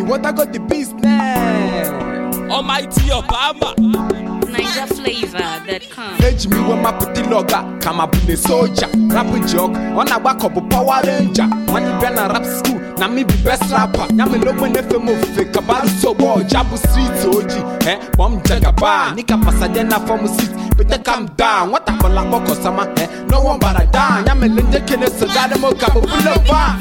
what I got the business. Almighty Obama. NigerFlavor.com. Age me when my pretty logger, come up in a soldier, rap a joke, on a back of a Power Ranger. Money been a rap school, now me be best rapper. Yammy low when if move fake about so war, Jabu Street OG, bomb jagaba, Nika Pasadena from a seat, but they come down. What I call a book or summer, no one but a down. Yammy Linda Kenneth, so got them all couple of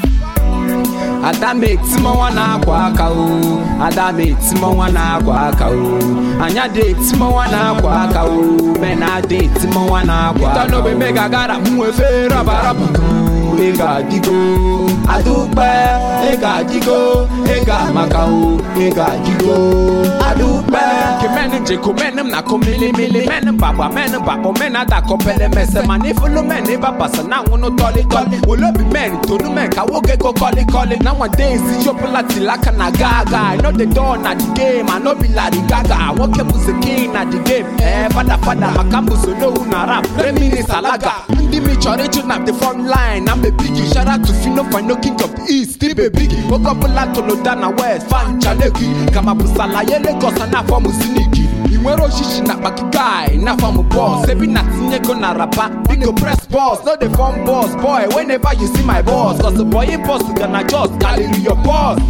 Adame timo wana kwa kao, Adame timo wana kwa kao, Anya de timo wana kwa kao, Mena de timo wana kwa kao. Ita no be mega gara muefe rabaraba. Ega digo, adupe, ega digo, ega makao, ega digo, adupe. Kemenem jeko menem na komili mili menem baba mena da kopele mese manifulu meni baba sana wono toli toli. Wolo be men to no men ka woge go koli koli. Nowadays you polati laka na gaga. I know the door na the game, I know be Lady Gaga. Woke musiki na the game, fada makambu so no una rap. 3 minutes alaga. Ndi mi chore na the front line. I'm a biggie, shout out to Fino Fino King of East, still be biggie. Woke up a lot to Lodana West, fan chaleki. Kama pusala yele kosa na for musiniki. Iwero shishi na baki guy, na for mu boss. Every natinye go na rapa, big go press boss. Not the phone boss, boy, whenever you see my boss. Cause the boy impost gonna just carry your boss.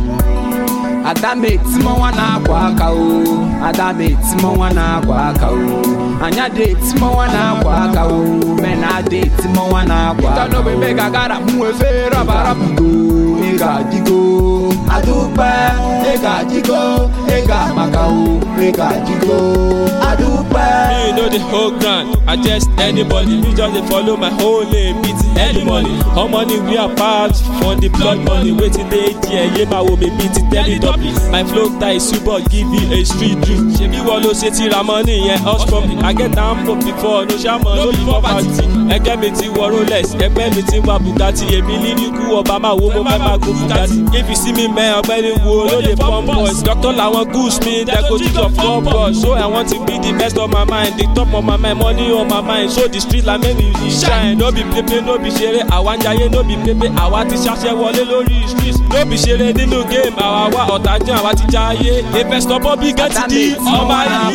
Adame timo wana kwa kao, Adame timo wana kwa kao, Anya de timo wana kwa kao, Mena de timo wana kwa kao. Ita no be mega gara muefe rabarabu. Ega digo, adupe, ega digo, ega makao, ega digo, adupe. Me know the whole ground, I just anybody. Me just dey follow my whole name, beat any money. How money we are part from the blood money. Waiting day here, yeah, my woman beat it, tell it up. My flow tie super, give you a street dream. She be wallow, say tira money, yeah, us from I get down from before, no shaman, no poverty. I get me to Rolex, I get me to Bugatti, a million cool Obama, woman, my go Bugatti. If you see me, man, I'm very wool, no the bomb boys. Doctor, I want goose me, that go to the floor boss. So I want to be the best of my mind, the top of my mind, money on my mind. So the street like me shine, no be pepe, no be share. I want jaye, no be pepe, I want to share wale lori streets. No be share in no game, I want otaja, I want to jaye. The best of all be get the Almighty.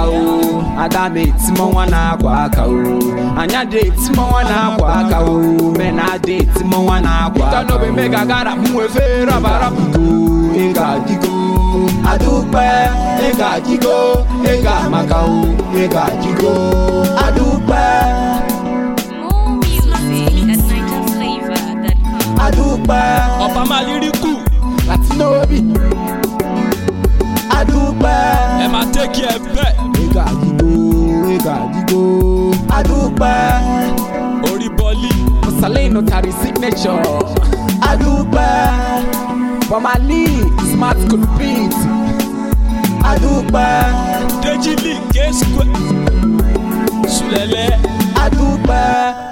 Adame timo wana kwa kao, Anya de timo wana kwa kao, Mena de timo wana kwa kao. Ita no be mega gara muefe rabarabu. Ega digo, adupe, ega digo, ega makao, ega digo, adupe. More music at NigerFlavor.com. Adupe, Obama lyrical, Latino bi. Adupe, Emma take care bet. ega digo, adupe. Oriboli, Salino tari signature. Adupe, Bamali, smart could beat. Adupe, Dejili, K-Square, Sulele. Adupe.